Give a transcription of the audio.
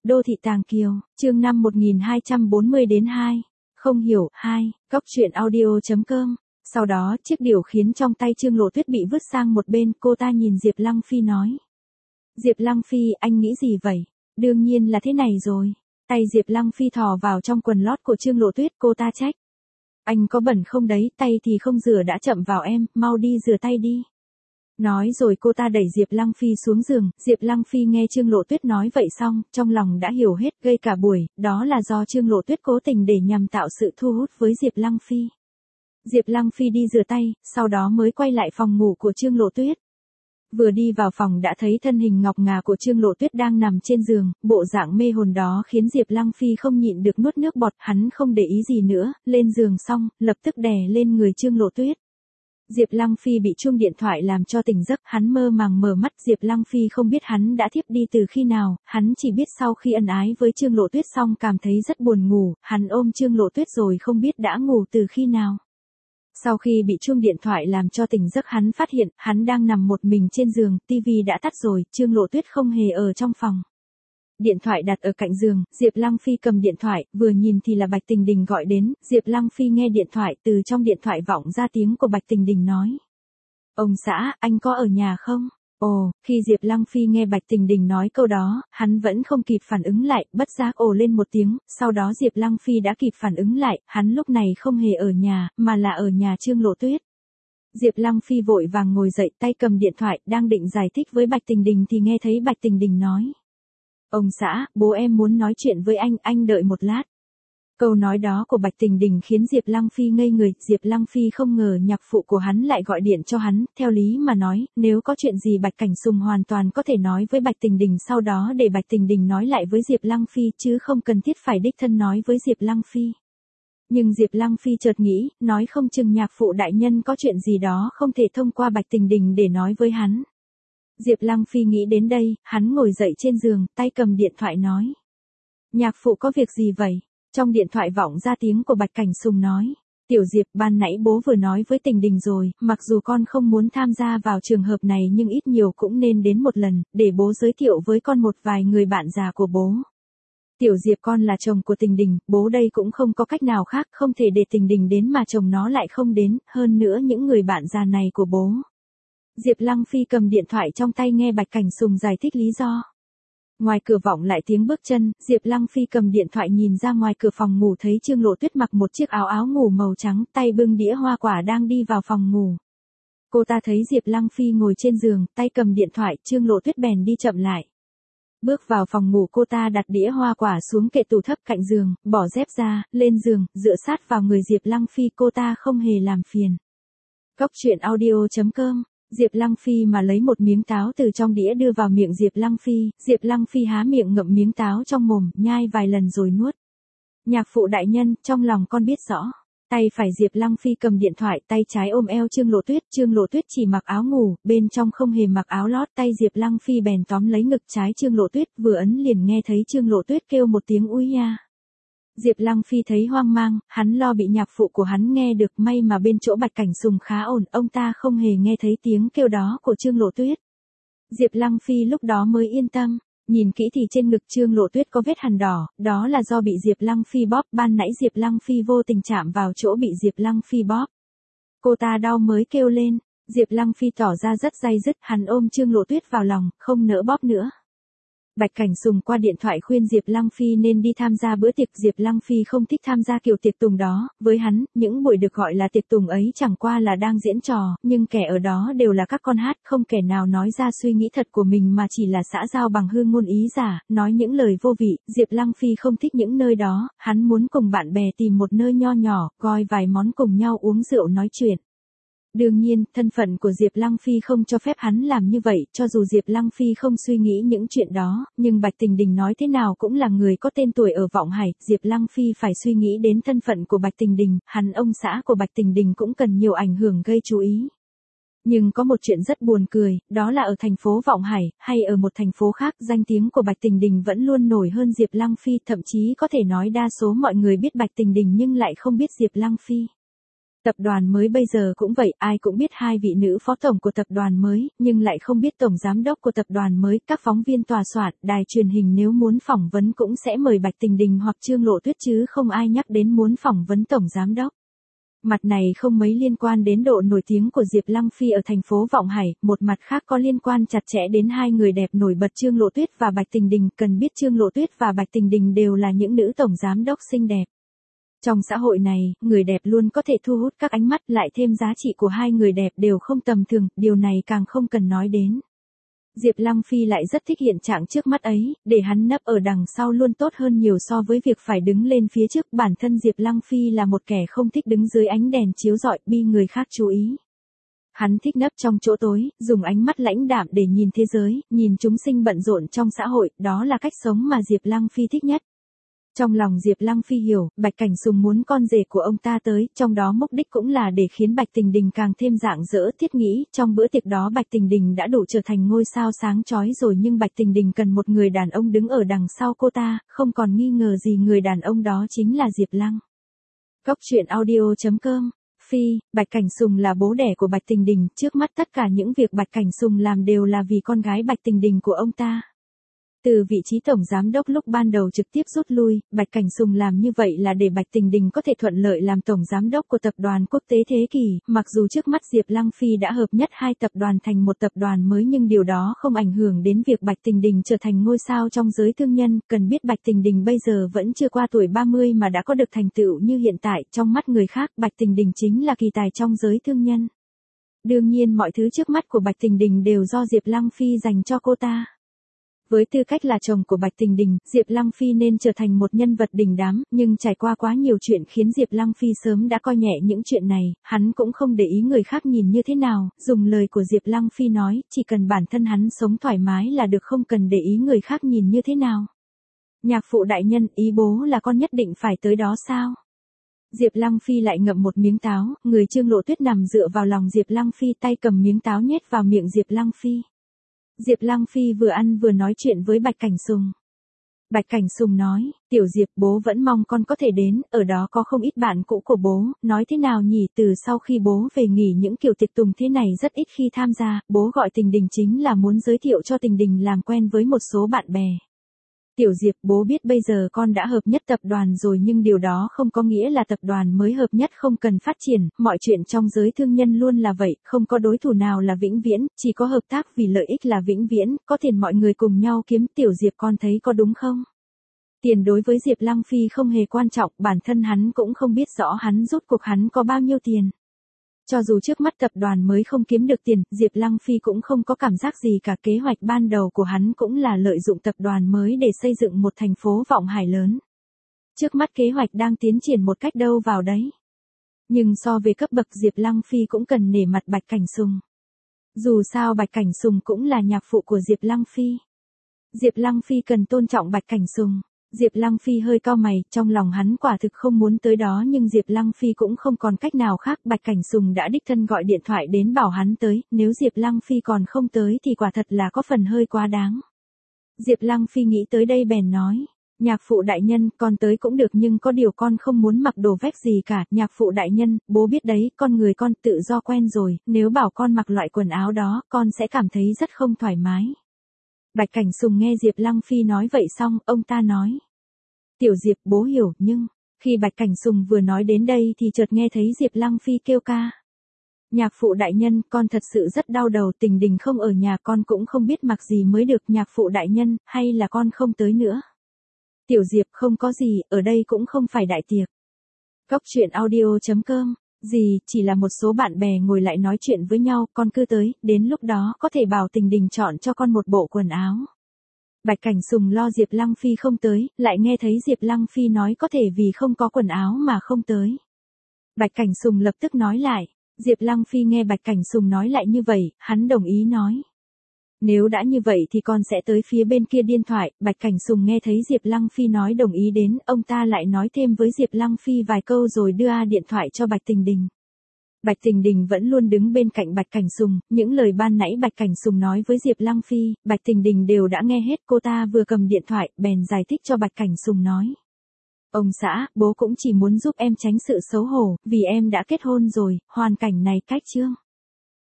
Đô thị Tàng Kiều, chương 5 1240-2. Không hiểu, 2. Cóc truyện audio.com. Sau đó, chiếc điều khiển trong tay Trương Lộ Tuyết bị vứt sang một bên, cô ta nhìn Diệp Lăng Phi nói. Diệp Lăng Phi, anh nghĩ gì vậy? Đương nhiên là thế này rồi. Tay Diệp Lăng Phi thò vào trong quần lót của Trương Lộ Tuyết, cô ta trách. Anh có bẩn không đấy, tay thì không rửa đã chậm vào em, mau đi rửa tay đi. Nói rồi cô ta đẩy Diệp Lăng Phi xuống giường, Diệp Lăng Phi nghe Trương Lộ Tuyết nói vậy xong, trong lòng đã hiểu hết, gây cả buổi, đó là do Trương Lộ Tuyết cố tình để nhằm tạo sự thu hút với Diệp Lăng Phi. Diệp Lăng Phi đi rửa tay, sau đó mới quay lại phòng ngủ của Trương Lộ Tuyết. Vừa đi vào phòng đã thấy thân hình ngọc ngà của Trương Lộ Tuyết đang nằm trên giường, bộ dạng mê hồn đó khiến Diệp Lăng Phi không nhịn được nuốt nước bọt, hắn không để ý gì nữa, lên giường xong, lập tức đè lên người Trương Lộ Tuyết. Diệp Lăng Phi bị chuông điện thoại làm cho tỉnh giấc, hắn mơ màng mở mắt, Diệp Lăng Phi không biết hắn đã thiếp đi từ khi nào, hắn chỉ biết sau khi ân ái với Trương Lộ Tuyết xong cảm thấy rất buồn ngủ, hắn ôm Trương Lộ Tuyết rồi không biết đã ngủ từ khi nào. Sau khi bị chuông điện thoại làm cho tỉnh giấc hắn phát hiện, hắn đang nằm một mình trên giường, tivi đã tắt rồi, Trương Lộ Tuyết không hề ở trong phòng. Điện thoại đặt ở cạnh giường, Diệp Lăng Phi cầm điện thoại, vừa nhìn thì là Bạch Tình Đình gọi đến, Diệp Lăng Phi nghe điện thoại, từ trong điện thoại vọng ra tiếng của Bạch Tình Đình nói. Ông xã, anh có ở nhà không? Ồ, khi Diệp Lăng Phi nghe Bạch Tình Đình nói câu đó, hắn vẫn không kịp phản ứng lại, bất giác ồ lên một tiếng, sau đó Diệp Lăng Phi đã kịp phản ứng lại, hắn lúc này không hề ở nhà, mà là ở nhà Trương Lộ Tuyết. Diệp Lăng Phi vội vàng ngồi dậy, tay cầm điện thoại, đang định giải thích với Bạch Tình Đình thì nghe thấy Bạch Tình Đình nói. Ông xã, bố em muốn nói chuyện với anh đợi một lát. Câu nói đó của Bạch Tình Đình khiến Diệp Lăng Phi ngây người, Diệp Lăng Phi không ngờ nhạc phụ của hắn lại gọi điện cho hắn, theo lý mà nói, nếu có chuyện gì Bạch Cảnh Sùng hoàn toàn có thể nói với Bạch Tình Đình sau đó để Bạch Tình Đình nói lại với Diệp Lăng Phi chứ không cần thiết phải đích thân nói với Diệp Lăng Phi. Nhưng Diệp Lăng Phi chợt nghĩ, nói không chừng nhạc phụ đại nhân có chuyện gì đó không thể thông qua Bạch Tình Đình để nói với hắn. Diệp Lăng Phi nghĩ đến đây, hắn ngồi dậy trên giường, tay cầm điện thoại nói. Nhạc phụ có việc gì vậy? Trong điện thoại vọng ra tiếng của Bạch Cảnh Sùng nói. Tiểu Diệp, ban nãy bố vừa nói với Tình Đình rồi, mặc dù con không muốn tham gia vào trường hợp này nhưng ít nhiều cũng nên đến một lần, để bố giới thiệu với con một vài người bạn già của bố. Tiểu Diệp, con là chồng của Tình Đình, bố đây cũng không có cách nào khác, không thể để Tình Đình đến mà chồng nó lại không đến, hơn nữa những người bạn già này của bố. Diệp Lăng Phi cầm điện thoại trong tay nghe Bạch Cảnh Sùng giải thích lý do. Ngoài cửa vọng lại tiếng bước chân, Diệp Lăng Phi cầm điện thoại nhìn ra ngoài cửa phòng ngủ thấy Trương Lộ Tuyết mặc một chiếc áo ngủ màu trắng, tay bưng đĩa hoa quả đang đi vào phòng ngủ. Cô ta thấy Diệp Lăng Phi ngồi trên giường, tay cầm điện thoại, Trương Lộ Tuyết bèn đi chậm lại. Bước vào phòng ngủ cô ta đặt đĩa hoa quả xuống kệ tủ thấp cạnh giường, bỏ dép ra, lên giường, dựa sát vào người Diệp Lăng Phi, cô ta không hề làm phiền. Cóc truyện audio.com. Diệp Lăng Phi mà lấy một miếng táo từ trong đĩa đưa vào miệng Diệp Lăng Phi, Diệp Lăng Phi há miệng ngậm miếng táo trong mồm, nhai vài lần rồi nuốt. Nhạc phụ đại nhân, trong lòng con biết rõ. Tay phải Diệp Lăng Phi cầm điện thoại, tay trái ôm eo Trương Lộ Tuyết chỉ mặc áo ngủ, bên trong không hề mặc áo lót, tay Diệp Lăng Phi bèn tóm lấy ngực trái Trương Lộ Tuyết, vừa ấn liền nghe thấy Trương Lộ Tuyết kêu một tiếng úi nha. Diệp Lăng Phi thấy hoang mang, hắn lo bị nhạc phụ của hắn nghe được, may mà bên chỗ Bạch Cảnh Sùng khá ổn, ông ta không hề nghe thấy tiếng kêu đó của Trương Lộ Tuyết. Diệp Lăng Phi lúc đó mới yên tâm, nhìn kỹ thì trên ngực Trương Lộ Tuyết có vết hằn đỏ, đó là do bị Diệp Lăng Phi bóp, ban nãy Diệp Lăng Phi vô tình chạm vào chỗ bị Diệp Lăng Phi bóp. Cô ta đau mới kêu lên, Diệp Lăng Phi tỏ ra rất day dứt, hắn ôm Trương Lộ Tuyết vào lòng, không nỡ bóp nữa. Bạch Cảnh Sùng qua điện thoại khuyên Diệp Lăng Phi nên đi tham gia bữa tiệc, Diệp Lăng Phi không thích tham gia kiểu tiệc tùng đó, với hắn, những buổi được gọi là tiệc tùng ấy chẳng qua là đang diễn trò, nhưng kẻ ở đó đều là các con hát, không kẻ nào nói ra suy nghĩ thật của mình mà chỉ là xã giao bằng hư ngôn ý giả, nói những lời vô vị, Diệp Lăng Phi không thích những nơi đó, hắn muốn cùng bạn bè tìm một nơi nho nhỏ, gọi vài món cùng nhau uống rượu nói chuyện. Đương nhiên, thân phận của Diệp Lăng Phi không cho phép hắn làm như vậy, cho dù Diệp Lăng Phi không suy nghĩ những chuyện đó, nhưng Bạch Tình Đình nói thế nào cũng là người có tên tuổi ở Vọng Hải, Diệp Lăng Phi phải suy nghĩ đến thân phận của Bạch Tình Đình, hắn ông xã của Bạch Tình Đình cũng cần nhiều ảnh hưởng gây chú ý. Nhưng có một chuyện rất buồn cười, đó là ở thành phố Vọng Hải, hay ở một thành phố khác, danh tiếng của Bạch Tình Đình vẫn luôn nổi hơn Diệp Lăng Phi, thậm chí có thể nói đa số mọi người biết Bạch Tình Đình nhưng lại không biết Diệp Lăng Phi. Tập đoàn mới bây giờ cũng vậy, ai cũng biết hai vị nữ phó tổng của tập đoàn mới, nhưng lại không biết tổng giám đốc của tập đoàn mới. Các phóng viên tòa soạn, đài truyền hình nếu muốn phỏng vấn cũng sẽ mời Bạch Tình Đình hoặc Trương Lộ Tuyết chứ không ai nhắc đến muốn phỏng vấn tổng giám đốc. Mặt này không mấy liên quan đến độ nổi tiếng của Diệp Lăng Phi ở thành phố Vọng Hải, một mặt khác có liên quan chặt chẽ đến hai người đẹp nổi bật Trương Lộ Tuyết và Bạch Tình Đình. Cần biết Trương Lộ Tuyết và Bạch Tình Đình đều là những nữ tổng giám đốc xinh đẹp. Trong xã hội này, người đẹp luôn có thể thu hút các ánh mắt, lại thêm giá trị của hai người đẹp đều không tầm thường, điều này càng không cần nói đến. Diệp Lăng Phi lại rất thích hiện trạng trước mắt ấy, để hắn nấp ở đằng sau luôn tốt hơn nhiều so với việc phải đứng lên phía trước. Bản thân Diệp Lăng Phi là một kẻ không thích đứng dưới ánh đèn chiếu rọi, bị người khác chú ý. Hắn thích nấp trong chỗ tối, dùng ánh mắt lãnh đạm để nhìn thế giới, nhìn chúng sinh bận rộn trong xã hội, đó là cách sống mà Diệp Lăng Phi thích nhất. Trong lòng Diệp Lăng Phi hiểu, Bạch Cảnh Sùng muốn con rể của ông ta tới, trong đó mục đích cũng là để khiến Bạch Tình Đình càng thêm rạng rỡ. Thiết nghĩ, trong bữa tiệc đó Bạch Tình Đình đã đủ trở thành ngôi sao sáng chói rồi, nhưng Bạch Tình Đình cần một người đàn ông đứng ở đằng sau cô ta, không còn nghi ngờ gì người đàn ông đó chính là Diệp Lăng. Góc truyện audio.com. Phi, Bạch Cảnh Sùng là bố đẻ của Bạch Tình Đình, trước mắt tất cả những việc Bạch Cảnh Sùng làm đều là vì con gái Bạch Tình Đình của ông ta. Từ vị trí tổng giám đốc lúc ban đầu trực tiếp rút lui, Bạch Cảnh Sùng làm như vậy là để Bạch Tình Đình có thể thuận lợi làm tổng giám đốc của tập đoàn quốc tế Thế Kỷ. Mặc dù trước mắt Diệp Lăng Phi đã hợp nhất hai tập đoàn thành một tập đoàn mới, nhưng điều đó không ảnh hưởng đến việc Bạch Tình Đình trở thành ngôi sao trong giới thương nhân. Cần biết Bạch Tình Đình bây giờ vẫn chưa qua tuổi 30 mà đã có được thành tựu như hiện tại, trong mắt người khác, Bạch Tình Đình chính là kỳ tài trong giới thương nhân. Đương nhiên mọi thứ trước mắt của Bạch Tình Đình đều do Diệp Lăng Phi dành cho cô ta. Với tư cách là chồng của Bạch Tình Đình, Diệp Lăng Phi nên trở thành một nhân vật đình đám, nhưng trải qua quá nhiều chuyện khiến Diệp Lăng Phi sớm đã coi nhẹ những chuyện này, hắn cũng không để ý người khác nhìn như thế nào. Dùng lời của Diệp Lăng Phi nói, chỉ cần bản thân hắn sống thoải mái là được, không cần để ý người khác nhìn như thế nào. Nhạc phụ đại nhân, ý bố là con nhất định phải tới đó sao? Diệp Lăng Phi lại ngậm một miếng táo, người Trương Lộ Tuyết nằm dựa vào lòng Diệp Lăng Phi, tay cầm miếng táo nhét vào miệng Diệp Lăng Phi. Diệp Lăng Phi vừa ăn vừa nói chuyện với Bạch Cảnh Sùng. Bạch Cảnh Sùng nói, tiểu Diệp, bố vẫn mong con có thể đến, ở đó có không ít bạn cũ của bố. Nói thế nào nhỉ, từ sau khi bố về nghỉ những kiểu tiệc tùng thế này rất ít khi tham gia, bố gọi Tình Đình chính là muốn giới thiệu cho Tình Đình làm quen với một số bạn bè. Tiểu Diệp, bố biết bây giờ con đã hợp nhất tập đoàn rồi, nhưng điều đó không có nghĩa là tập đoàn mới hợp nhất không cần phát triển. Mọi chuyện trong giới thương nhân luôn là vậy, không có đối thủ nào là vĩnh viễn, chỉ có hợp tác vì lợi ích là vĩnh viễn, có tiền mọi người cùng nhau kiếm. Tiểu Diệp, con thấy có đúng không? Tiền đối với Diệp Lăng Phi không hề quan trọng, bản thân hắn cũng không biết rõ hắn rốt cuộc hắn có bao nhiêu tiền. Cho dù trước mắt tập đoàn mới không kiếm được tiền, Diệp Lăng Phi cũng không có cảm giác gì cả. Kế hoạch ban đầu của hắn cũng là lợi dụng tập đoàn mới để xây dựng một thành phố Vọng Hải lớn. Trước mắt kế hoạch đang tiến triển một cách đâu vào đấy. Nhưng so về cấp bậc, Diệp Lăng Phi cũng cần nể mặt Bạch Cảnh Sùng. Dù sao Bạch Cảnh Sùng cũng là nhạc phụ của Diệp Lăng Phi. Diệp Lăng Phi cần tôn trọng Bạch Cảnh Sùng. Diệp Lăng Phi hơi cau mày, trong lòng hắn quả thực không muốn tới đó, nhưng Diệp Lăng Phi cũng không còn cách nào khác. Bạch Cảnh Sùng đã đích thân gọi điện thoại đến bảo hắn tới, nếu Diệp Lăng Phi còn không tới thì quả thật là có phần hơi quá đáng. Diệp Lăng Phi nghĩ tới đây bèn nói, nhạc phụ đại nhân, con tới cũng được, nhưng có điều con không muốn mặc đồ vest gì cả. Nhạc phụ đại nhân, bố biết đấy, con người con tự do quen rồi, nếu bảo con mặc loại quần áo đó, con sẽ cảm thấy rất không thoải mái. Bạch Cảnh Sùng nghe Diệp Lăng Phi nói vậy xong, ông ta nói, tiểu Diệp, bố hiểu, nhưng... Khi Bạch Cảnh Sùng vừa nói đến đây thì chợt nghe thấy Diệp Lăng Phi kêu ca. Nhạc phụ đại nhân, con thật sự rất đau đầu, Tình Đình không ở nhà, con cũng không biết mặc gì mới được. Nhạc phụ đại nhân, hay là con không tới nữa? Tiểu Diệp, không có gì, ở đây cũng không phải đại tiệc. Góc truyện audio.com. Gì, chỉ là một số bạn bè ngồi lại nói chuyện với nhau, con cứ tới, đến lúc đó có thể bảo Tình Đình chọn cho con một bộ quần áo. Bạch Cảnh Sùng lo Diệp Lăng Phi không tới, lại nghe thấy Diệp Lăng Phi nói có thể vì không có quần áo mà không tới. Bạch Cảnh Sùng lập tức nói lại. Diệp Lăng Phi nghe Bạch Cảnh Sùng nói lại như vậy, hắn đồng ý nói, nếu đã như vậy thì con sẽ tới phía bên kia điện thoại. Bạch Cảnh Sùng nghe thấy Diệp Lăng Phi nói đồng ý đến, ông ta lại nói thêm với Diệp Lăng Phi vài câu rồi đưa điện thoại cho Bạch Tình Đình. Bạch Tình Đình vẫn luôn đứng bên cạnh Bạch Cảnh Sùng, những lời ban nãy Bạch Cảnh Sùng nói với Diệp Lăng Phi, Bạch Tình Đình đều đã nghe hết. Cô ta vừa cầm điện thoại, bèn giải thích cho Bạch Cảnh Sùng nói, Ông xã, bố cũng chỉ muốn giúp em tránh sự xấu hổ, vì em đã kết hôn rồi, hoàn cảnh này cách Trương.